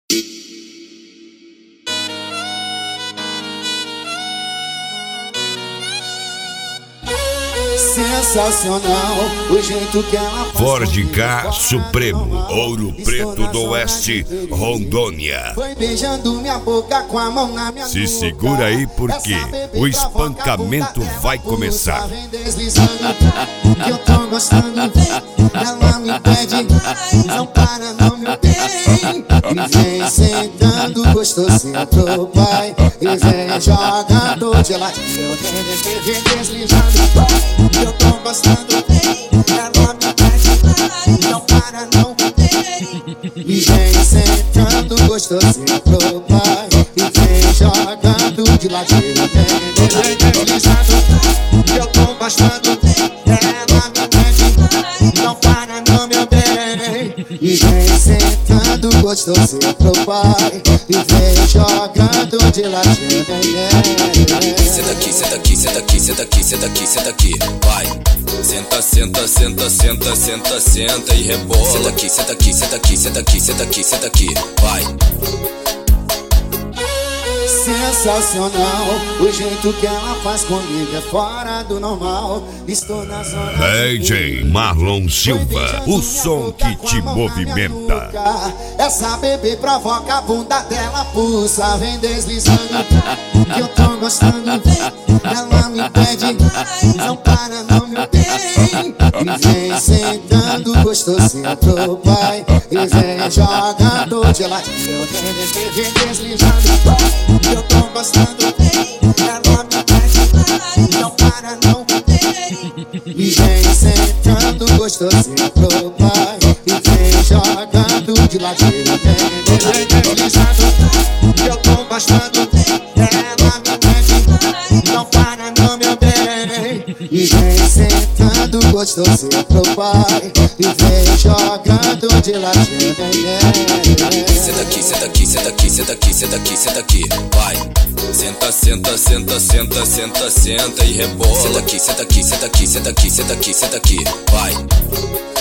Sensacional o jeito que ela faz. Ford K Supremo, Ouro Preto do Oeste, Rondônia. Foi beijando minha boca com a mão na minha Se nuca. segura aí porque o espancamento vai começar. Vem deslizando, que eu tô gostando. Ela me pede, não para não, meu bem. E vem sentando gostosinho pro pai. E vem jogando de ladinho. Vem deslizando, que eu tô gostando. Ela me pede, não para não. E vem sentando gostosinho pro pai. E vem jogando de ladinho. Vem deslizando, que eu tô gostando. Ela me pede, não para não, meu bem. E vem sentando gostosinho pro pai. E vem jogando de ladinho. Senta aqui, senta aqui, senta aqui, senta aqui, senta aqui, senta aqui, vai. Senta, senta, senta, senta, senta, senta e rebola. Senta aqui, senta aqui, senta aqui, senta aqui, senta aqui, senta aqui, vai. Sensacional, o jeito que ela faz comigo é fora do normal. Estou na zona DJ Marlon Silva, o som que te movimenta. Essa bebê provoca a bunda dela, pulsa. Vem deslizando, que eu tô gostando. Ela me pede, não para não, meu bem. E vem sentando gostosinho pro pai. E vem jogando de ladinho. Vem deslizando, que eu tô gostando. Ela me pede, não para não. E vem sentando gostosinho pro pai. E vem jogando de ladinho. Vem deslizando, que eu tô gostando. Ela me pede, não para não, meu bem. E vem sentando gostosinho pro pai. E vem jogando de ladinho. Senta aqui, senta aqui, senta aqui, senta aqui, senta aqui, senta aqui, vai. Senta, senta, senta, senta, senta, senta e rebola. Senta aqui, senta aqui, senta aqui, senta aqui, senta aqui, senta aqui, vai.